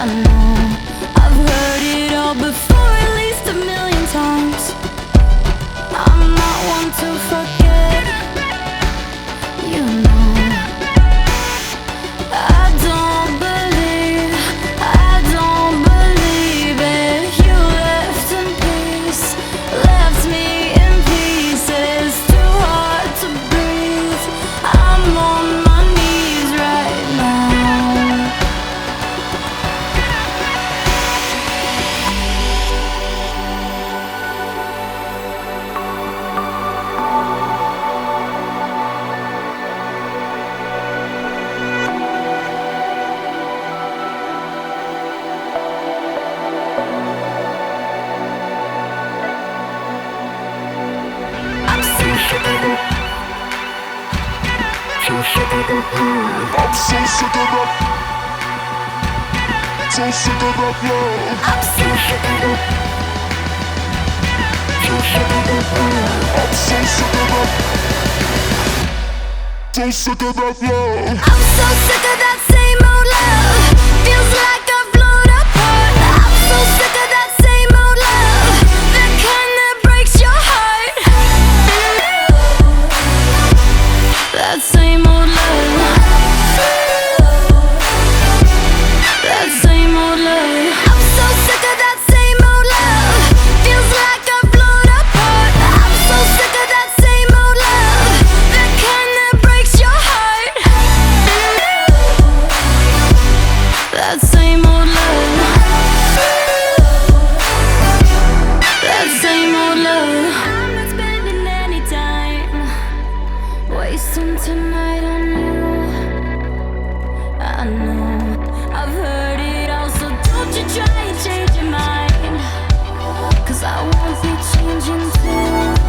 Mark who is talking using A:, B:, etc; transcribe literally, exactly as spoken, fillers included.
A: I know I've heard it all before, at least a million times. I'm not one to forget, you know. I don't believe, I don't believe it. You left in peace, left me in pieces. Too hard to breathe, I'm on my knees right now. I'm so sick of it. So sick of it. I'm so sick of it. So sick of that love. I'm so sick of it. So sick of that love. I'm so sick of it. So sick of that love. I'm so sick of that same old love. Feels like I've blown apart. I'm so sick of that same old love, that kind that breaks your heart. That same old love. That same old love. I'm so sick of that same old love. Feels like I've blown apart. I'm so sick of that same old love, that kind that breaks your heart. That same old love. That same old love. I'm not spending any time wasting tonight on you. I know I've heard it all, so don't you try and change your mind, 'cause I won't be changing too.